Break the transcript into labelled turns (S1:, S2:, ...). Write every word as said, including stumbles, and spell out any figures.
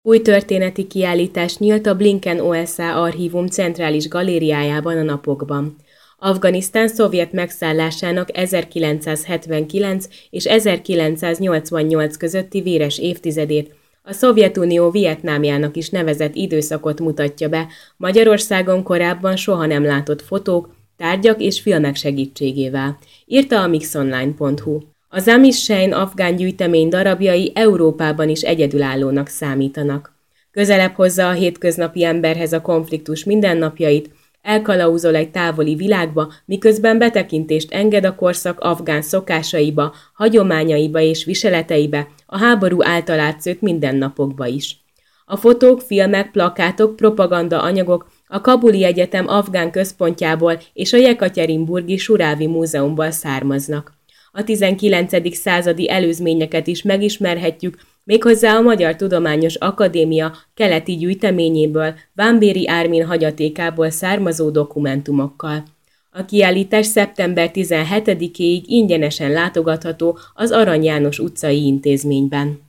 S1: Új történeti kiállítás nyílt a Blinken o es á Archívum centrális galériájában a napokban. Afganisztán szovjet megszállásának ezerkilencszázhetvenkilenc és ezerkilencszáznyolcvannyolc közötti véres évtizedét, a Szovjetunió Vietnámjának is nevezett időszakot mutatja be Magyarországon korábban soha nem látott fotók, tárgyak és filmek segítségével, írta a mixonline pont hu. A Zamishein afgán gyűjtemény darabjai Európában is egyedülállónak számítanak. Közelebb hozza a hétköznapi emberhez a konfliktus mindennapjait, elkalauzol egy távoli világba, miközben betekintést enged a korszak afgán szokásaiba, hagyományaiba és viseleteibe, a háború által átszőtt mindennapokba is. A fotók, filmek, plakátok, propaganda anyagok a Kabuli Egyetem afgán központjából és a Jekatyerinburgi Surávi Múzeumból származnak. A tizenkilencedik századi előzményeket is megismerhetjük, méghozzá a Magyar Tudományos Akadémia keleti gyűjteményéből, Vámbéry Ármin hagyatékából származó dokumentumokkal. A kiállítás szeptember tizenhetedikéig ingyenesen látogatható az Arany János utcai intézményben.